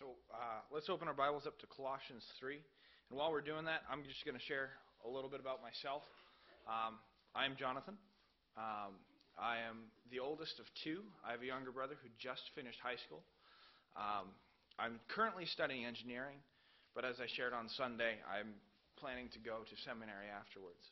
Let's open our Bibles up to Colossians 3. And while we're doing that, I'm just going to share a little bit about myself. I'm Jonathan. I am the oldest of two. I have a younger brother who just finished high school. I'm currently studying engineering, but as I shared on Sunday, I'm planning to go to seminary afterwards.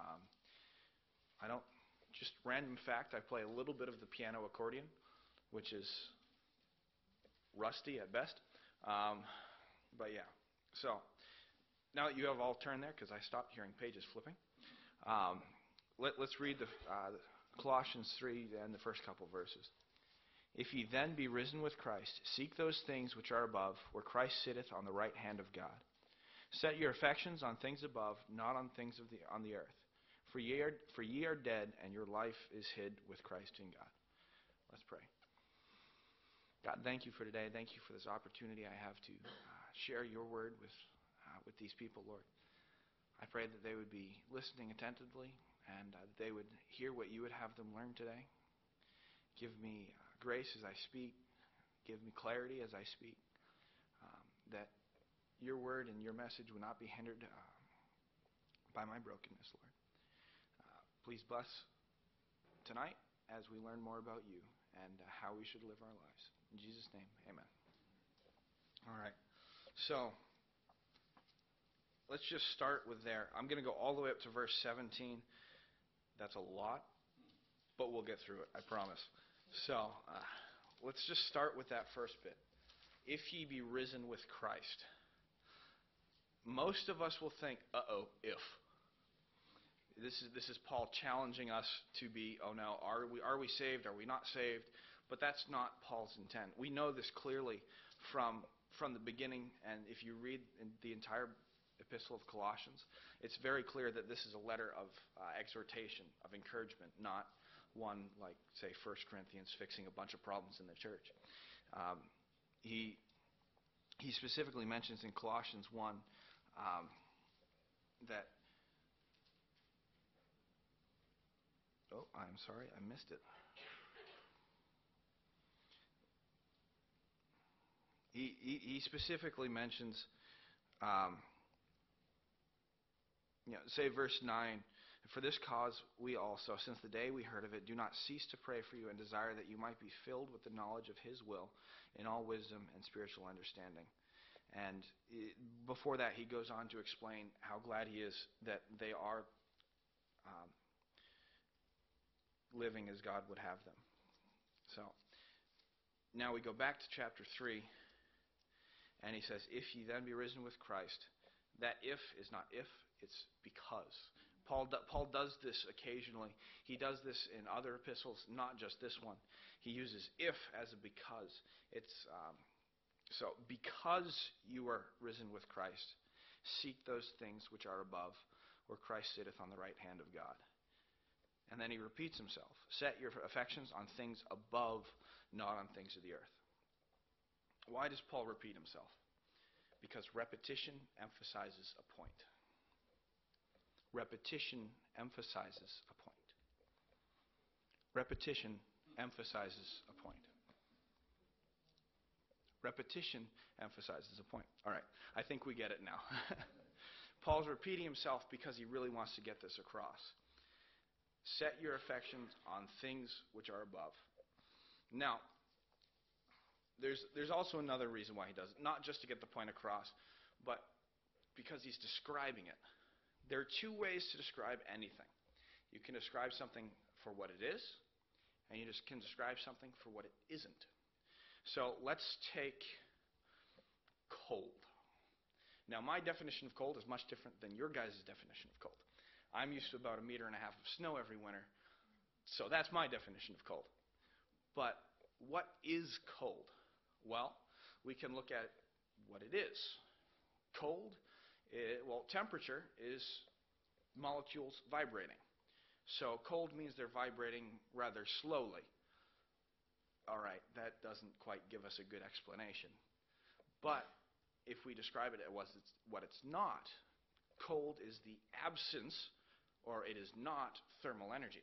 Just random fact, I play a little bit of the piano accordion, which is rusty at best. But yeah, so now that you have all turned there, because I stopped hearing pages flipping, let's read the Colossians 3 and the first couple verses. If ye then be risen with Christ, seek those things which are above, where Christ sitteth on the right hand of God. Set your affections on things above, not on things on the earth. For ye are dead, and your life is hid with Christ in God. Let's pray. God, thank you for today. Thank you for this opportunity I have to share your word with these people, Lord. I pray that they would be listening attentively and that they would hear what you would have them learn today. Give me grace as I speak. Give me clarity as I speak. That your word and your message will not be hindered by my brokenness, Lord. Please bless tonight as we learn more about you and how we should live our lives. In Jesus' name, amen. All right. So, let's just start with there. I'm going to go all the way up to verse 17. That's a lot, but we'll get through it, I promise. So, let's just start with that first bit. If ye be risen with Christ. Most of us will think, if. This is Paul challenging us to be, oh no, are we saved? Are we not saved? But that's not Paul's intent. We know this clearly from the beginning, and if you read the entire epistle of Colossians, it's very clear that this is a letter of exhortation, of encouragement, not one like, say, 1 Corinthians fixing a bunch of problems in the church. He specifically mentions in Colossians 1 that... Oh, I'm sorry, I missed it. He specifically mentions, say verse 9, for this cause we also, since the day we heard of it, do not cease to pray for you and desire that you might be filled with the knowledge of his will in all wisdom and spiritual understanding. And before that, he goes on to explain how glad he is that they are living as God would have them. So, now we go back to chapter 3, and he says, if ye then be risen with Christ, that if is not if, it's because. Paul does this occasionally. He does this in other epistles, not just this one. He uses if as a because. It's so because you are risen with Christ, seek those things which are above, where Christ sitteth on the right hand of God. And then he repeats himself. Set your affections on things above, not on things of the earth. Why does Paul repeat himself? Because repetition emphasizes a point. Repetition emphasizes a point. Repetition emphasizes a point. Repetition emphasizes a point. All right, I think we get it now. Paul's repeating himself because he really wants to get this across. Set your affections on things which are above. Now, there's also another reason why he does it. Not just to get the point across, but because he's describing it. There are two ways to describe anything. You can describe something for what it is, and you just can describe something for what it isn't. So let's take cold. Now, my definition of cold is much different than your guys' definition of cold. I'm used to about 1.5 meters of snow every winter, so that's my definition of cold. But what is cold? Well, we can look at what it is. Cold, temperature is molecules vibrating. So cold means they're vibrating rather slowly. All right, that doesn't quite give us a good explanation. But if we describe it as what it's not, cold is the absence, or it is not, thermal energy.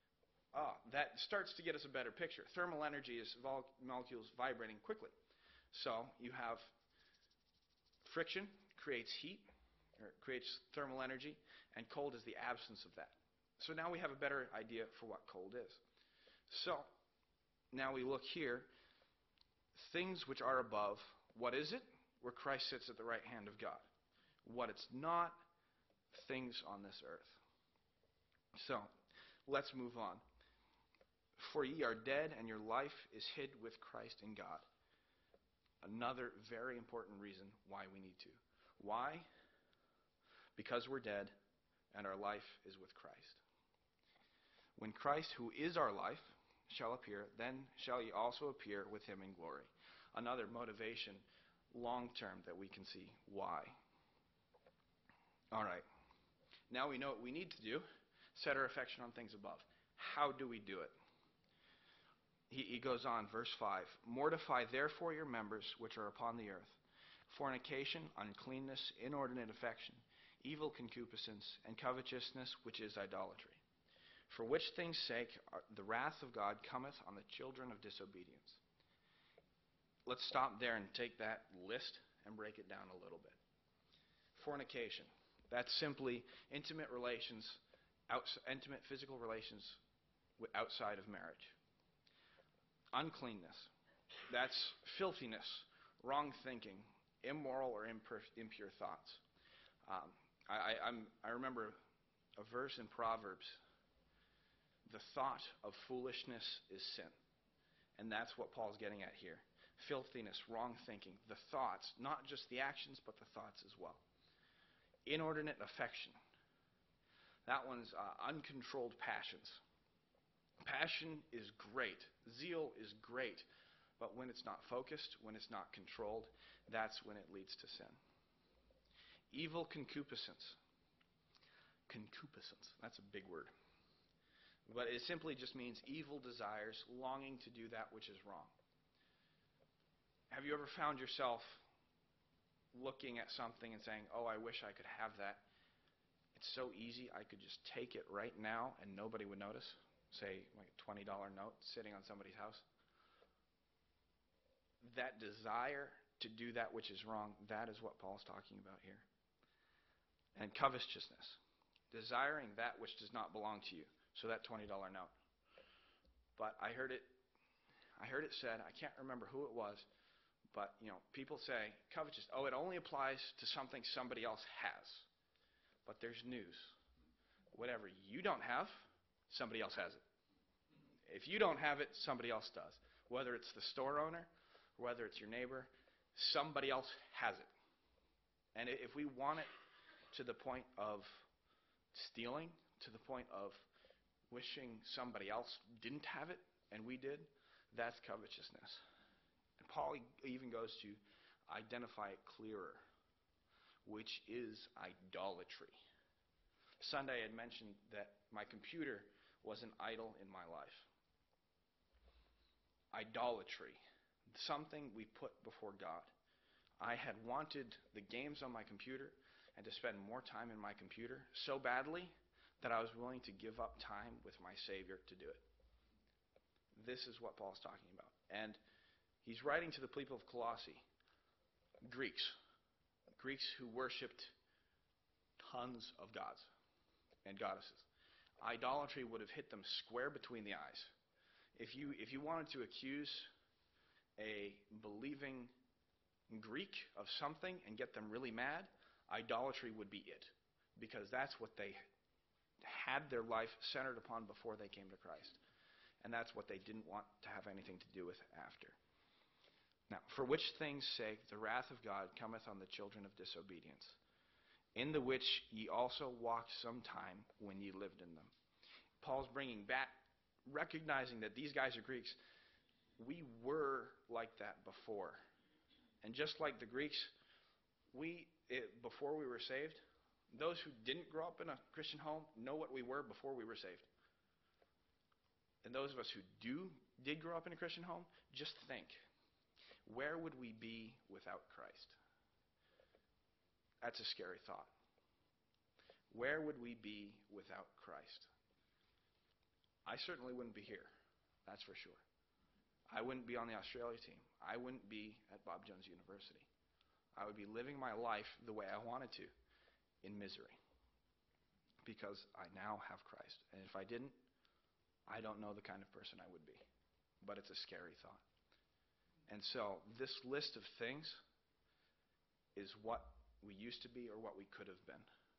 That starts to get us a better picture. Thermal energy is molecules vibrating quickly. So you have friction creates heat, or creates thermal energy, and cold is the absence of that. So now we have a better idea for what cold is. So now we look here, things which are above, what is it? Where Christ sits at the right hand of God. What it's not, things on this earth. So, let's move on. For ye are dead, and your life is hid with Christ in God. Another very important reason why we need to. Why? Because we're dead, and our life is with Christ. When Christ, who is our life, shall appear, then shall ye also appear with him in glory. Another motivation, long term, that we can see why. All right. Now we know what we need to do. Set our affection on things above. How do we do it? He goes on, verse 5. Mortify therefore your members which are upon the earth. Fornication, uncleanness, inordinate affection, evil concupiscence, and covetousness, which is idolatry. For which things' sake the wrath of God cometh on the children of disobedience. Let's stop there and take that list and break it down a little bit. Fornication. That's simply intimate relations, intimate physical relations outside of marriage. Uncleanness. That's filthiness, wrong thinking, immoral or impure thoughts. I remember a verse in Proverbs. The thought of foolishness is sin. And that's what Paul's getting at here. Filthiness, wrong thinking, the thoughts, not just the actions, but the thoughts as well. Inordinate affection. That one's uncontrolled passions. Passion is great. Zeal is great. But when it's not focused, when it's not controlled, that's when it leads to sin. Evil concupiscence. Concupiscence. That's a big word. But it simply just means evil desires, longing to do that which is wrong. Have you ever found yourself looking at something and saying, oh, I wish I could have that. It's so easy, I could just take it right now and nobody would notice. Say, like a $20 note sitting on somebody's house. That desire to do that which is wrong, that is what Paul's talking about here. And covetousness. Desiring that which does not belong to you. So that $20 note. But I heard it said, I can't remember who it was, but people say covetous, oh, it only applies to something somebody else has. But there's news. Whatever you don't have, somebody else has it. If you don't have it, somebody else does. Whether it's the store owner, whether it's your neighbor, somebody else has it. And if we want it to the point of stealing, to the point of wishing somebody else didn't have it and we did, that's covetousness. And Paul even goes to identify it clearer, which is idolatry. Sunday I had mentioned that my computer was an idol in my life. Idolatry, something we put before God. I had wanted the games on my computer and to spend more time in my computer so badly that I was willing to give up time with my Savior to do it. This is what Paul's talking about. And he's writing to the people of Colossae, Greeks who worshipped tons of gods and goddesses. Idolatry would have hit them square between the eyes. If you wanted to accuse a believing Greek of something and get them really mad, idolatry would be it. Because that's what they had their life centered upon before they came to Christ. And that's what they didn't want to have anything to do with after. Now, for which things' sake the wrath of God cometh on the children of disobedience, in the which ye also walked sometime when ye lived in them. Paul's bringing back, recognizing that these guys are Greeks. We were like that before. And just like the Greeks, before we were saved, those who didn't grow up in a Christian home know what we were before we were saved. And those of us who did grow up in a Christian home, just think, where would we be without Christ? That's a scary thought. Where would we be without Christ? I certainly wouldn't be here, that's for sure. I wouldn't be on the Australia team. I wouldn't be at Bob Jones University. I would be living my life the way I wanted to, in misery, because I now have Christ. And if I didn't, I don't know the kind of person I would be. But it's a scary thought. And so this list of things is what we used to be or what we could have been.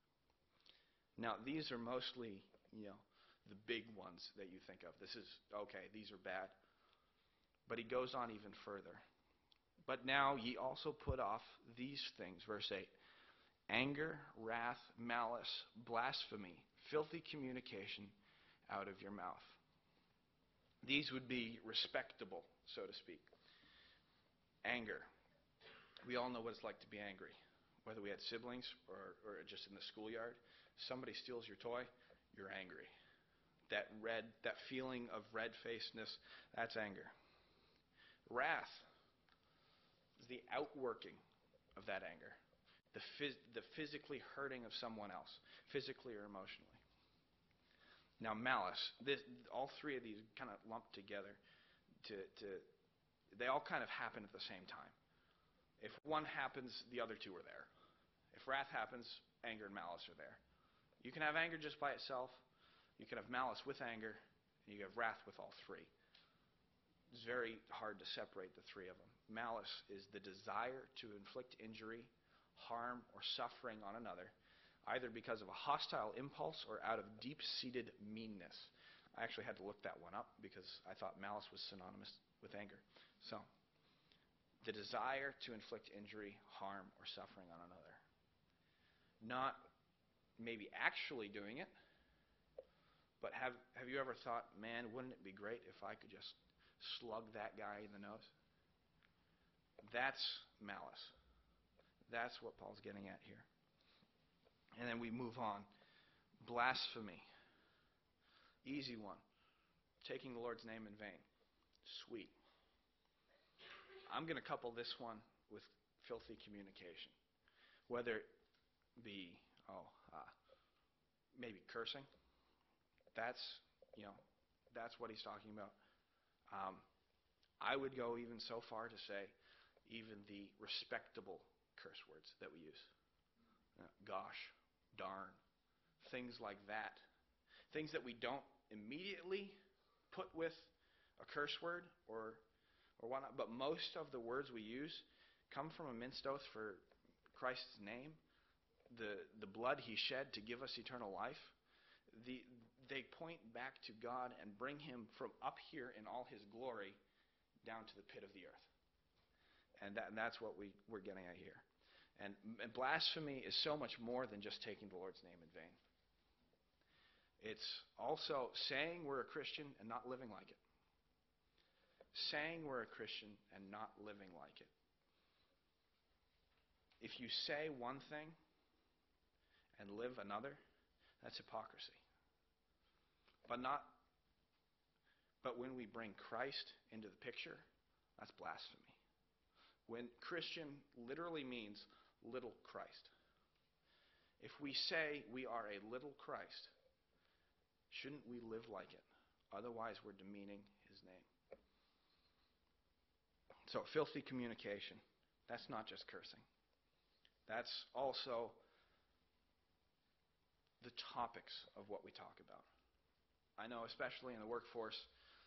Now, these are mostly, the big ones that you think of. This is, okay, these are bad. But he goes on even further. But now ye also put off these things, verse 8, anger, wrath, malice, blasphemy, filthy communication out of your mouth. These would be respectable, so to speak. Anger. We all know what it's like to be angry. Whether we had siblings or just in the schoolyard, somebody steals your toy, you're angry. That feeling of red-facedness, that's anger. Wrath is the outworking of that anger. The physically hurting of someone else, physically or emotionally. Now, malice. All three of these kind of lumped together. They all kind of happen at the same time. If one happens, the other two are there. If wrath happens, anger and malice are there. You can have anger just by itself. You can have malice with anger. And you have wrath with all three. It's very hard to separate the three of them. Malice is the desire to inflict injury, harm, or suffering on another, either because of a hostile impulse or out of deep-seated meanness. I actually had to look that one up because I thought malice was synonymous with anger. So, the desire to inflict injury, harm, or suffering on another. Not maybe actually doing it, but have you ever thought, man, wouldn't it be great if I could just slug that guy in the nose? That's malice. That's what Paul's getting at here. And then we move on. Blasphemy. Easy one. Taking the Lord's name in vain. Sweet. I'm going to couple this one with filthy communication. Whether it be, maybe cursing. That's what he's talking about. I would go even so far to say even the respectable curse words that we use. Gosh, darn, things like that. Things that we don't immediately put with a curse word or whatnot, but most of the words we use come from a minced oath for Christ's name, the blood he shed to give us eternal life. They point back to God and bring him from up here in all his glory down to the pit of the earth. And that's what we're getting at here. And blasphemy is so much more than just taking the Lord's name in vain. It's also saying we're a Christian and not living like it. Saying we're a Christian and not living like it. If you say one thing and live another, that's hypocrisy. But when we bring Christ into the picture, that's blasphemy. When Christian literally means little Christ. If we say we are a little Christ, shouldn't we live like it? Otherwise, we're demeaning his name. So, filthy communication. That's not just cursing. That's also the topics of what we talk about. I know, especially in the workforce,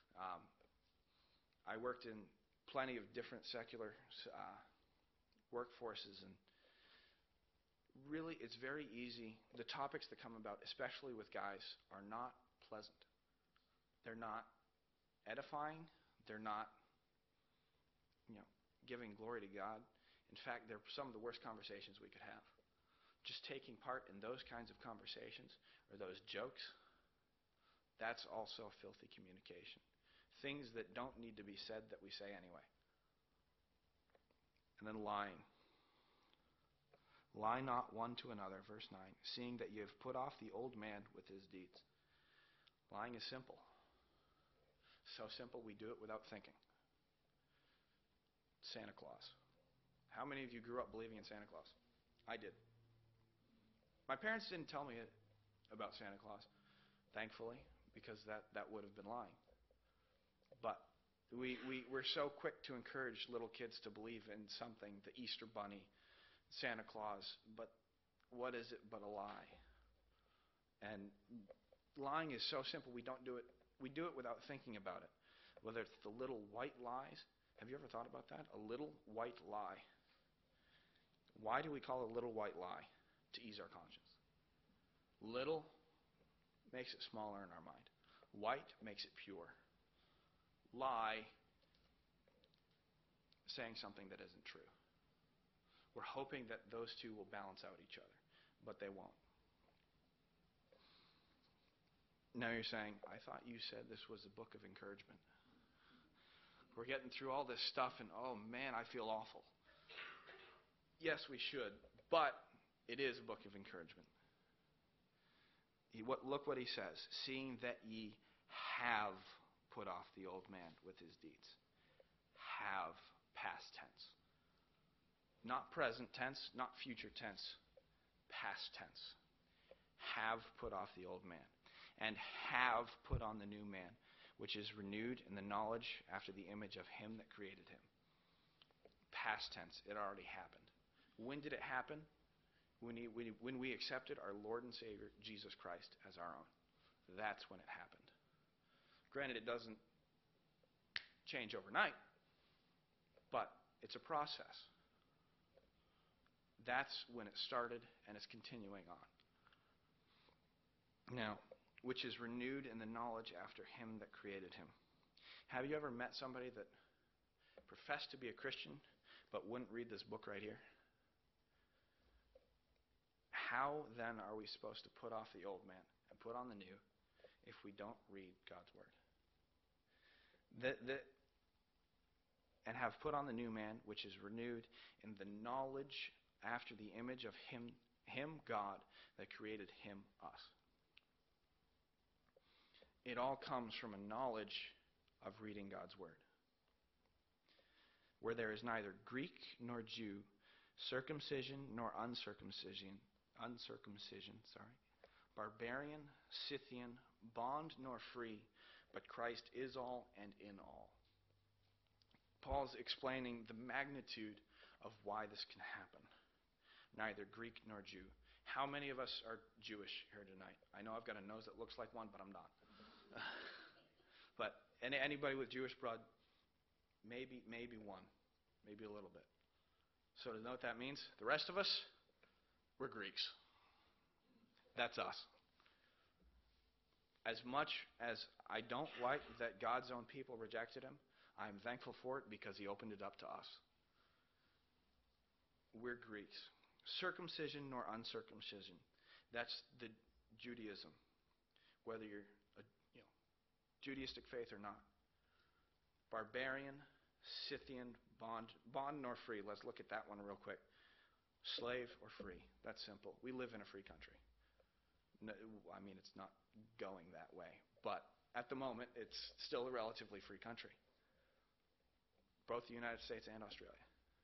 I worked in plenty of different secular workforces, and really it's very easy. The topics that come about, especially with guys, are not pleasant. They're not edifying. They're not, giving glory to God. In fact, they're some of the worst conversations we could have. Just taking part in those kinds of conversations or those jokes, that's also filthy communication. Things that don't need to be said that we say anyway. And then lying. Lie not one to another, verse 9, seeing that you have put off the old man with his deeds. Lying is simple. So simple we do it without thinking. Santa Claus. How many of you grew up believing in Santa Claus? I did. My parents didn't tell me about Santa Claus, thankfully, because that would have been lying. But We're so quick to encourage little kids to believe in something, the Easter Bunny, Santa Claus, but what is it but a lie? And lying is so simple, we don't do it. We do it without thinking about it. Whether it's the little white lies. Have you ever thought about that? A little white lie. Why do we call it a little white lie? To ease our conscience. Little makes it smaller in our mind. White makes it pure. Lie, saying something that isn't true. We're hoping that those two will balance out each other, but they won't. Now you're saying, I thought you said this was a book of encouragement. We're getting through all this stuff and, oh man, I feel awful. Yes, we should, but it is a book of encouragement. Look what he says. Seeing that ye have put off the old man with his deeds. Have, past tense. Not present tense, not future tense. Past tense. Have put off the old man. And have put on the new man, which is renewed in the knowledge after the image of him that created him. Past tense. It already happened. When did it happen? When we accepted our Lord and Savior, Jesus Christ, as our own. That's when it happened. Granted, it doesn't change overnight, but it's a process. That's when it started, and it's continuing on. Now, which is renewed in the knowledge after him that created him. Have you ever met somebody that professed to be a Christian, but wouldn't read this book right here? How then are we supposed to put off the old man and put on the new if we don't read God's Word? And have put on the new man, which is renewed in the knowledge after the image of him, God, that created him, us. It all comes from a knowledge of reading God's Word. Where there is neither Greek nor Jew, circumcision nor uncircumcision, barbarian, Scythian, bond nor free, but Christ is all and in all. Paul's explaining the magnitude of why this can happen. Neither Greek nor Jew. How many of us are Jewish here tonight? I know I've got a nose that looks like one, but I'm not. But anybody with Jewish blood, maybe one, maybe a little bit. So to know what that means, the rest of us, we're Greeks. That's us. As much as I don't like that God's own people rejected him, I'm thankful for it because he opened it up to us. We're Greeks. Circumcision nor uncircumcision. That's the Judaism. Whether you're a Judaistic faith or not. Barbarian, Scythian, bond nor free. Let's look at that one real quick. Slave or free. That's simple. We live in a free country. No, I mean, it's not going that way. But at the moment, it's still a relatively free country. Both the United States and Australia.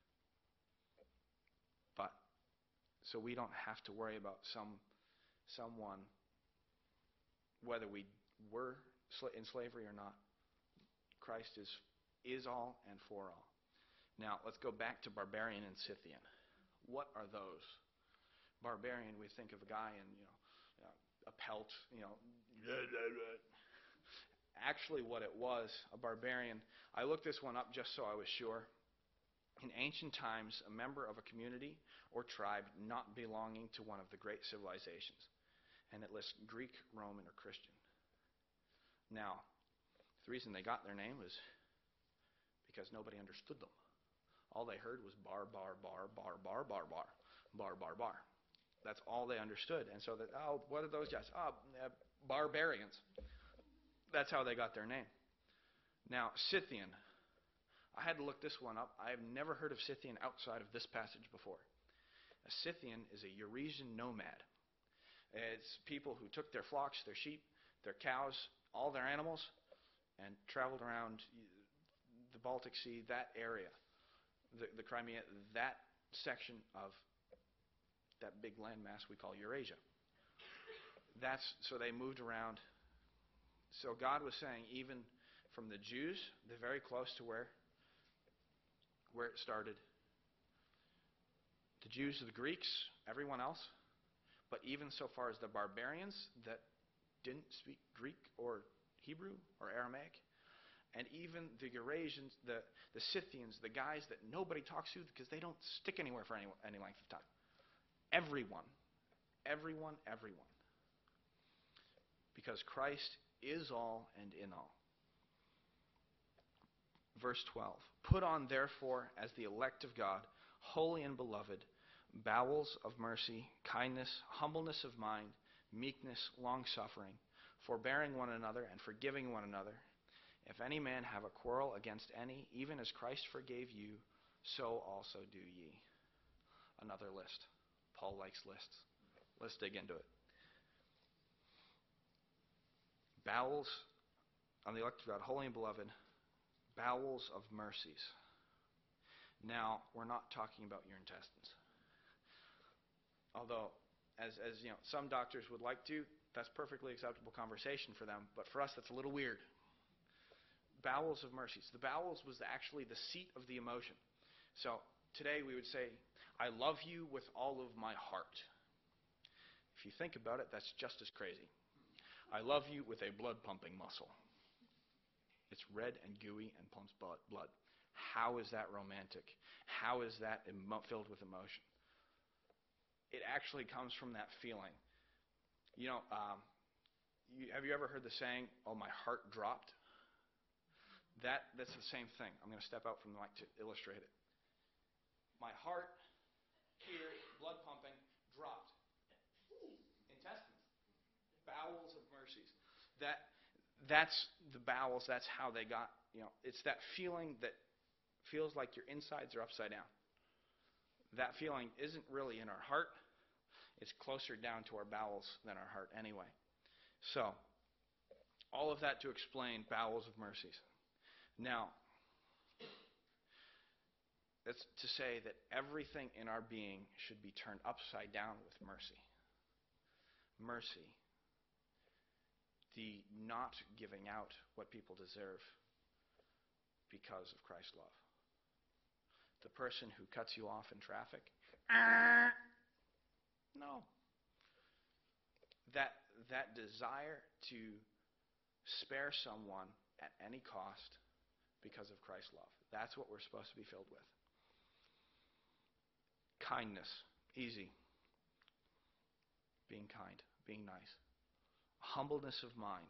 But, so we don't have to worry about someone, whether we were in slavery or not. Christ is all and for all. Now, let's go back to barbarian and Scythian. What are those? Barbarian, we think of a guy in, a pelt, Actually, what it was, a barbarian, I looked this one up just so I was sure. In ancient times, a member of a community or tribe not belonging to one of the great civilizations. And it lists Greek, Roman, or Christian. Now, the reason they got their name was because nobody understood them. All they heard was bar, bar, bar, bar, bar, bar, bar, bar, bar, bar. That's all they understood. And so what are those guys? Barbarians. That's how they got their name. Now, Scythian. I had to look this one up. I have never heard of Scythian outside of this passage before. A Scythian is a Eurasian nomad. It's people who took their flocks, their sheep, their cows, all their animals, and traveled around the Baltic Sea, that area, the Crimea, that section of that big landmass we call Eurasia. So they moved around. So God was saying, even from the Jews, they're very close to where it started. The Jews, the Greeks, everyone else. But even so far as the barbarians that didn't speak Greek or Hebrew or Aramaic, and even the Eurasians, the Scythians, the guys that nobody talks to because they don't stick anywhere for any length of time. Everyone. Because Christ is all and in all. Verse 12. Put on, therefore, as the elect of God, holy and beloved, bowels of mercy, kindness, humbleness of mind, meekness, long-suffering, forbearing one another and forgiving one another. If any man have a quarrel against any, even as Christ forgave you, so also do ye. Another list. Paul likes lists. Let's dig into it. Bowels, on the elect of God, holy and beloved, bowels of mercies. Now, we're not talking about your intestines. Although, as you know, some doctors would like to, that's perfectly acceptable conversation for them. But for us, that's a little weird. Bowels of mercies. The bowels was actually the seat of the emotion. So today we would say, I love you with all of my heart. If you think about it, that's just as crazy. I love you with a blood-pumping muscle. It's red and gooey and pumps blood. How is that romantic? How is that filled with emotion? It actually comes from that feeling. You know, have you ever heard the saying, oh, my heart dropped? That's the same thing. I'm going to step out from the mic to illustrate it. My heart, here, blood pumping, dropped. Intestines. Bowels of mercies. That's the bowels. That's how they got, it's that feeling that feels like your insides are upside down. That feeling isn't really in our heart. It's closer down to our bowels than our heart anyway. So, all of that to explain bowels of mercies. Now, that's to say that everything in our being should be turned upside down with mercy. Mercy. The not giving out what people deserve because of Christ's love. The person who cuts you off in traffic. No. That desire to spare someone at any cost because of Christ's love. That's what we're supposed to be filled with. Kindness. Easy. Being kind. Being nice. Humbleness of mind.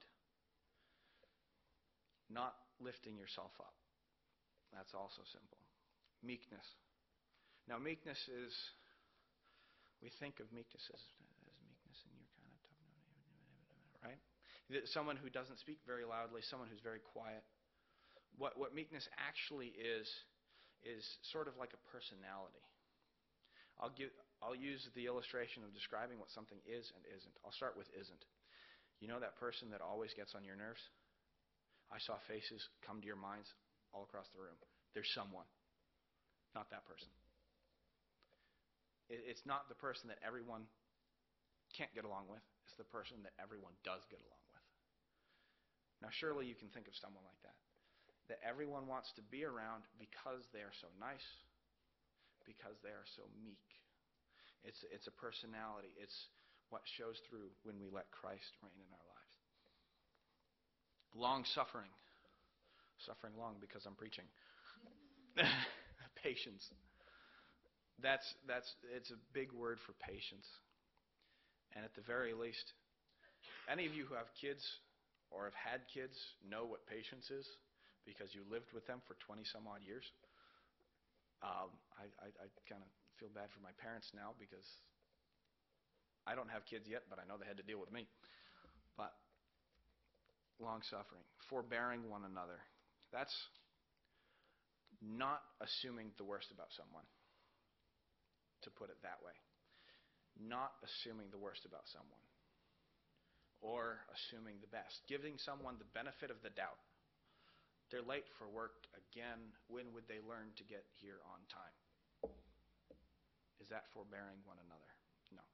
Not lifting yourself up. That's also simple. Meekness. Now, meekness is, we think of meekness as meekness and you're kind of tough, right? Someone who doesn't speak very loudly, someone who's very quiet. What meekness actually is sort of like a personality. I'll use the illustration of describing what something is and isn't. I'll start with isn't. You know that person that always gets on your nerves? I saw faces come to your minds all across the room. There's someone. Not that person. It's not the person that everyone can't get along with. It's the person that everyone does get along with. Now, surely you can think of someone like that. That everyone wants to be around because they are so nice, because they are so meek. It's a personality. It's what shows through when we let Christ reign in our lives. Long-suffering. Suffering long because I'm preaching. Patience. It's a big word for patience. And at the very least, any of you who have kids or have had kids know what patience is because you lived with them for 20 some odd years. I kind of feel bad for my parents now because I don't have kids yet, but I know they had to deal with me. But long-suffering, forbearing one another. That's not assuming the worst about someone, to put it that way. Not assuming the worst about someone or assuming the best. Giving someone the benefit of the doubt. They're late for work again. When would they learn to get here on time? Is that forbearing one another? No.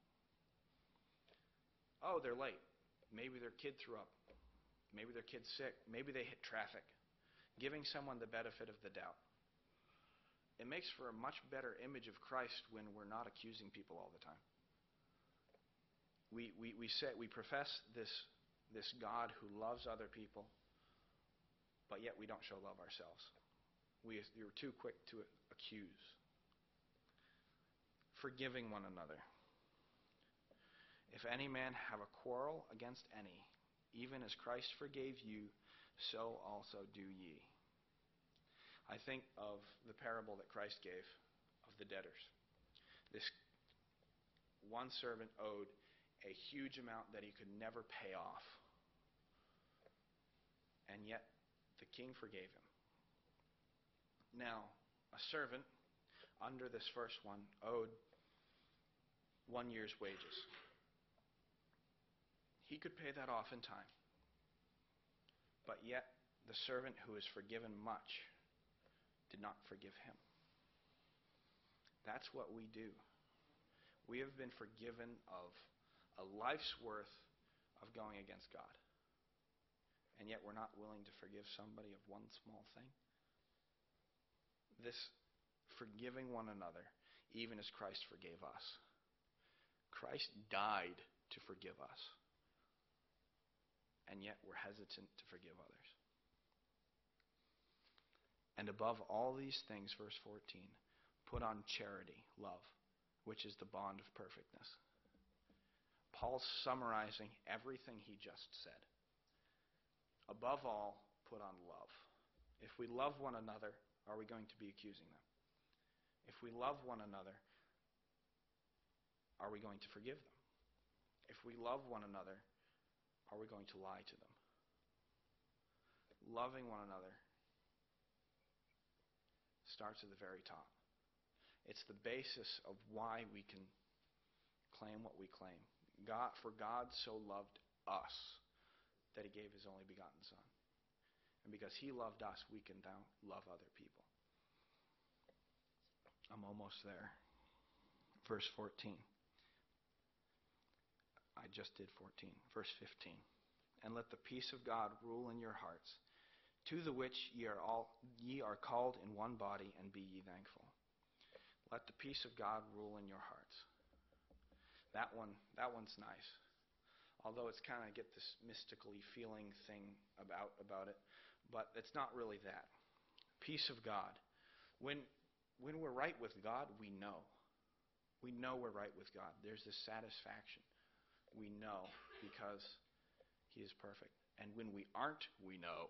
Oh, they're late. Maybe their kid threw up. Maybe their kid's sick. Maybe they hit traffic. giving someone the benefit of the doubt. It makes for a much better image of Christ when we're not accusing people all the time. We profess this God who loves other people, but yet we don't show love ourselves. We're too quick to accuse. Forgiving one another. If any man have a quarrel against any, even as Christ forgave you, so also do ye. I think of the parable that Christ gave of the debtors. This one servant owed a huge amount that he could never pay off. And yet, the king forgave him. Now, a servant, under this first one, owed 1 year's wages. He could pay that off in time. But yet, the servant who is forgiven much did not forgive him. That's what we do. We have been forgiven of a life's worth of going against God. And yet we're not willing to forgive somebody of one small thing. This forgiving one another, even as Christ forgave us. Christ died to forgive us. And yet we're hesitant to forgive others. And above all these things, verse 14, put on charity, love, which is the bond of perfectness. Paul's summarizing everything he just said. Above all, put on love. If we love one another, are we going to be accusing them? If we love one another, are we going to forgive them? If we love one another, are we going to lie to them? Loving one another starts at the very top. It's the basis of why we can claim what we claim. For God so loved us that he gave his only begotten Son. And because he loved us, we can now love other people. I'm almost there. Verse 14. I just did 14. Verse 15. And let the peace of God rule in your hearts, to the which ye are called in one body, and be ye thankful. Let the peace of God rule in your hearts. That one's nice. Although it's kind of get this mystically feeling thing about it, but it's not really that. Peace of God. When we're right with God, we know. We know we're right with God. There's this satisfaction. We know because he is perfect. And when we aren't, we know.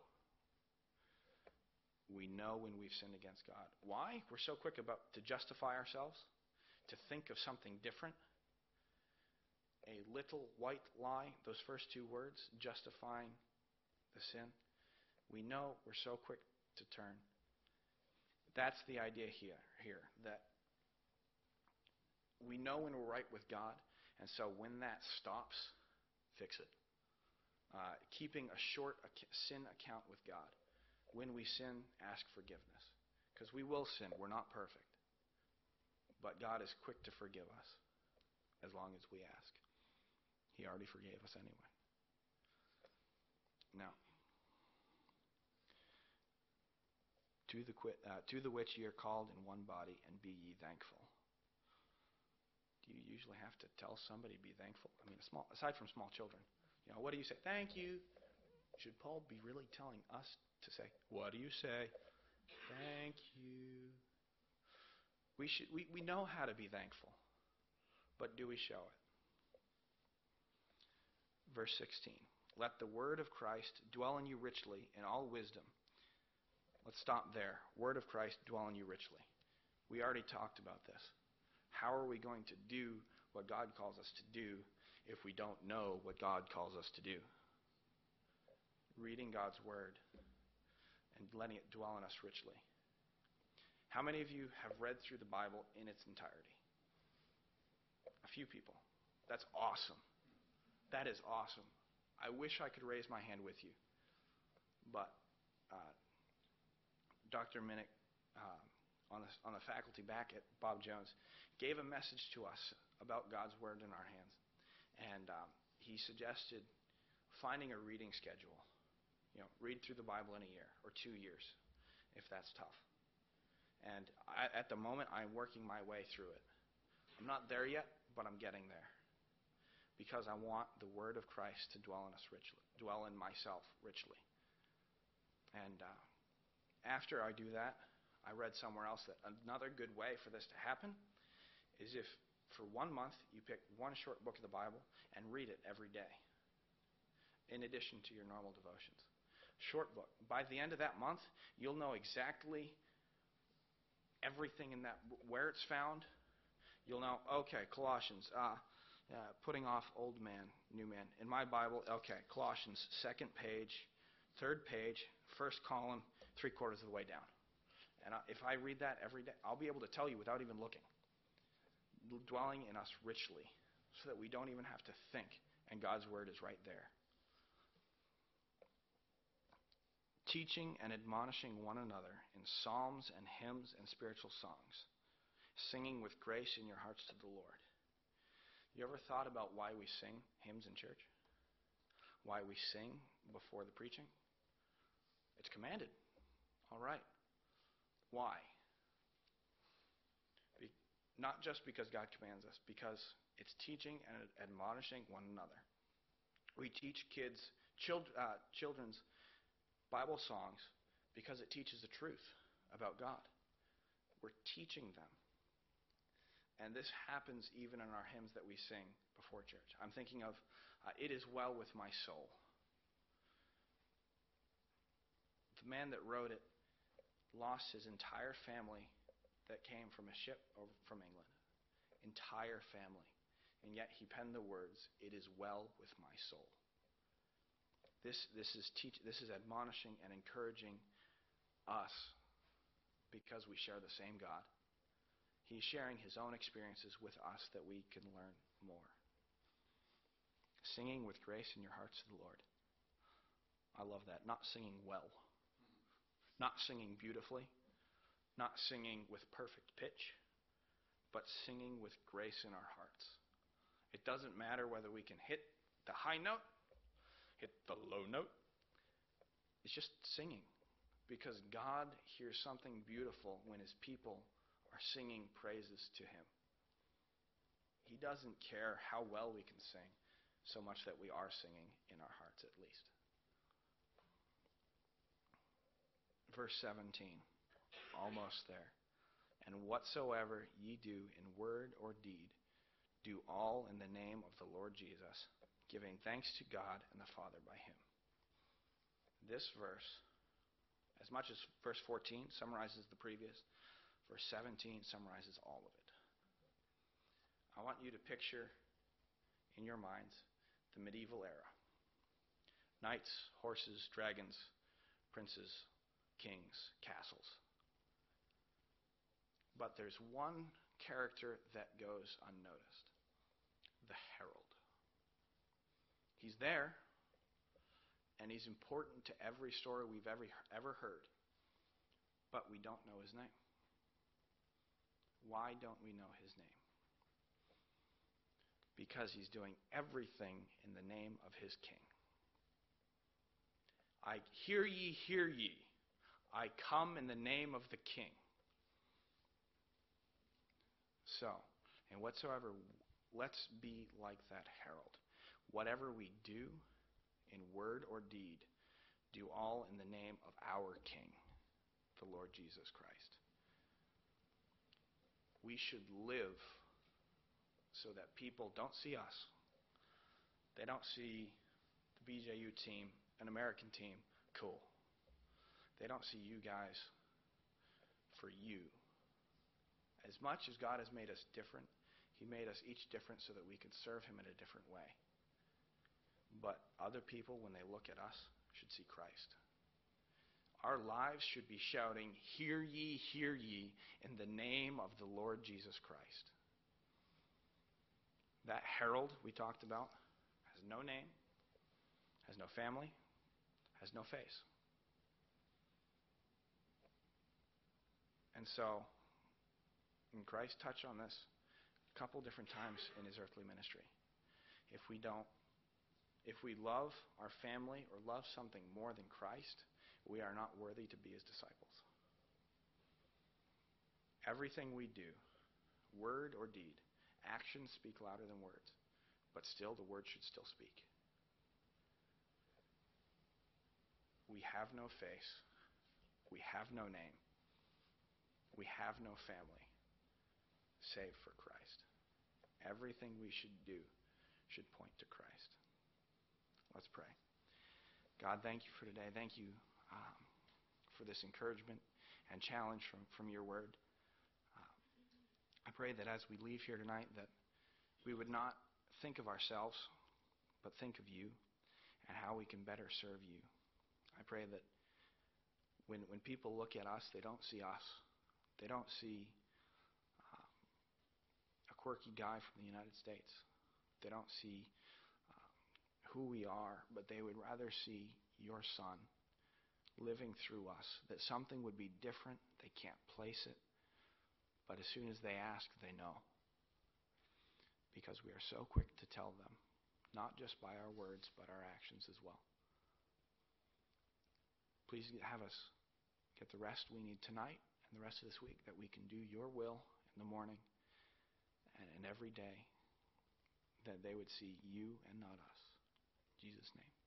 We know when we've sinned against God. Why? We're so quick to justify ourselves, to think of something different. A little white lie, those first two words, justifying the sin. We know we're so quick to turn. That's the idea here, that we know when we're right with God, and so when that stops, fix it. Keeping a short sin account with God. When we sin, ask forgiveness. Because we will sin. We're not perfect. But God is quick to forgive us as long as we ask. He already forgave us anyway. Now, to the which ye are called in one body, and be ye thankful. Do you usually have to tell somebody be thankful? I mean, aside from small children, what do you say? Thank you. Should Paul be really telling us to say, what do you say? Thank you. We know how to be thankful, but do we show it? Verse 16. Let the word of Christ dwell in you richly in all wisdom. Let's stop there. Word of Christ dwell in you richly. We already talked about this. How are we going to do what God calls us to do if we don't know what God calls us to do? Reading God's word and letting it dwell in us richly. How many of you have read through the Bible in its entirety? A few people. That's awesome. That is awesome. I wish I could raise my hand with you. But Dr. Minnick, on the faculty back at Bob Jones, gave a message to us about God's word in our hands. And he suggested finding a reading schedule Read through the Bible in a year or 2 years, if that's tough. And at the moment, I'm working my way through it. I'm not there yet, but I'm getting there. Because I want the Word of Christ to dwell in myself richly. And after I do that, I read somewhere else that another good way for this to happen is if for 1 month you pick one short book of the Bible and read it every day, in addition to your normal devotions. Short book. By the end of that month, you'll know exactly everything in that, where it's found. You'll know, okay, Colossians, putting off old man, new man. In my Bible, okay, Colossians, 2nd page, 3rd page, 1st column, 3/4 of the way down. And if I read that every day, I'll be able to tell you without even looking. Dwelling in us richly, so that we don't even have to think, and God's Word is right there. Teaching and admonishing one another in psalms and hymns and spiritual songs, singing with grace in your hearts to the Lord. You ever thought about why we sing hymns in church? Why we sing before the preaching? It's commanded. All right. Why? Not just because God commands us, because it's teaching and admonishing one another. We teach children's Bible songs because it teaches the truth about God. We're teaching them. And this happens even in our hymns that we sing before church. I'm thinking of It Is Well With My Soul. The man that wrote it lost his entire family that came from a ship over from England. Entire family. And yet he penned the words, "It is well with my soul." This is admonishing and encouraging us because we share the same God. He's sharing his own experiences with us that we can learn more. Singing with grace in your hearts to the Lord. I love that. Not singing well. Not singing beautifully. Not singing with perfect pitch. But singing with grace in our hearts. It doesn't matter whether we can hit the high note, hit the low note. It's just singing. Because God hears something beautiful when his people are singing praises to him. He doesn't care how well we can sing, so much that we are singing in our hearts at least. Verse 17, almost there. And whatsoever ye do in word or deed, do all in the name of the Lord Jesus, giving thanks to God and the Father by him. This verse, as much as verse 14 summarizes the previous, verse 17 summarizes all of it. I want you to picture in your minds the medieval era. Knights, horses, dragons, princes, kings, castles. But there's one character that goes unnoticed. The herald. He's there, and he's important to every story we've ever heard. But we don't know his name. Why don't we know his name? Because he's doing everything in the name of his king. I hear ye, hear ye. I come in the name of the king. So, and whatsoever, let's be like that herald. Whatever we do, in word or deed, do all in the name of our King, the Lord Jesus Christ. We should live so that people don't see us. They don't see the BJU team, an American team, cool. They don't see you guys for you. As much as God has made us different, he made us each different so that we could serve him in a different way. But other people, when they look at us, should see Christ. Our lives should be shouting, hear ye, in the name of the Lord Jesus Christ. That herald we talked about has no name, has no family, has no face. And so, and Christ touched on this a couple different times in his earthly ministry. If we don't If we love our family or love something more than Christ, we are not worthy to be his disciples. Everything we do, word or deed, actions speak louder than words, but still the word should still speak. We have no face. We have no name. We have no family save for Christ. Everything we should do should point to Christ. Let's pray. God, thank you for today. Thank you for this encouragement and challenge from your word. I pray that as we leave here tonight that we would not think of ourselves, but think of you and how we can better serve you. I pray that when people look at us, they don't see us. They don't see a quirky guy from the United States. They don't see who we are, but they would rather see your Son living through us, that something would be different. They can't place it, but as soon as they ask, they know. Because we are so quick to tell them, not just by our words, but our actions as well. Please have us get the rest we need tonight and the rest of this week, that we can do your will in the morning and every day, that they would see you and not us. In Jesus' name.